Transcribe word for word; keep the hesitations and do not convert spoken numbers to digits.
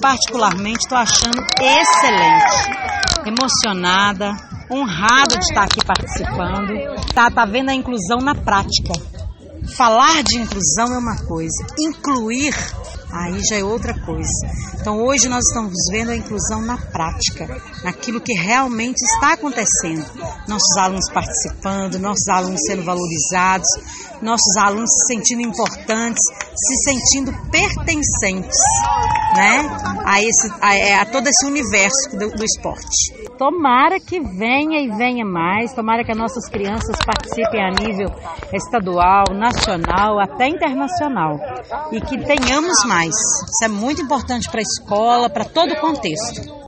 particularmente, estou achando excelente, emocionada, honrada de estar aqui participando. Tá, tá vendo a inclusão na prática. Falar de inclusão é uma coisa, incluir aí já é outra coisa. Então hoje nós estamos vendo a inclusão na prática, naquilo que realmente está acontecendo. Nossos alunos participando, nossos alunos sendo valorizados, nossos alunos se sentindo importantes, se sentindo pertencentes, né, a, esse, a, a todo esse universo do, do esporte. Tomara que venha e venha mais, tomara que as nossas crianças participem a nível estadual, nacional, até internacional, e que tenhamos mais. Isso é muito importante para a escola, para todo o contexto.